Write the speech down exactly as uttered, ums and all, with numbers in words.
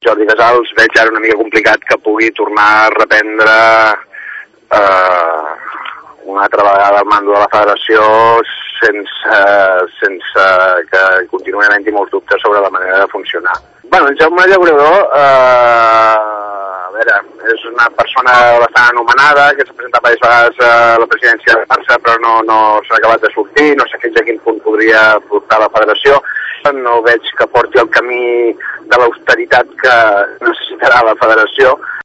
Jordi Casals veig ara una mica complicat que pugui tornar a reprendre eh, una altra vegada el mando de la federació sense, sense que continuï havent-hi molts dubtes sobre la manera de funcionar. Bueno, el Jaume Llaurador, eh, a veure, és una persona bastant anomenada, que s'ha presentat diverses vegades a la presidència de Barça, però no, no s'ha acabat de sortir, no sé fins a quin punt podria portar la federació. No veig que porti el camí de l'austeritat que necessitarà la federació.